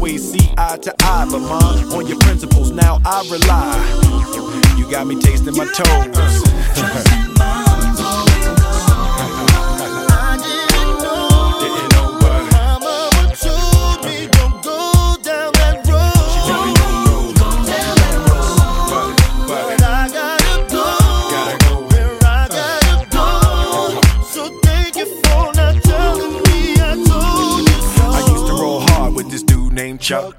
always see eye to eye, but mom, on your principles now I rely. You got me tasting my toes. Chuck.